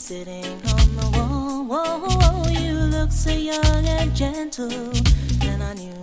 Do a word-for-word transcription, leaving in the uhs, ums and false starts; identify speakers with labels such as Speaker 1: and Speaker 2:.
Speaker 1: sitting on the wall. Whoa, whoa, you look so young and gentle, and I knew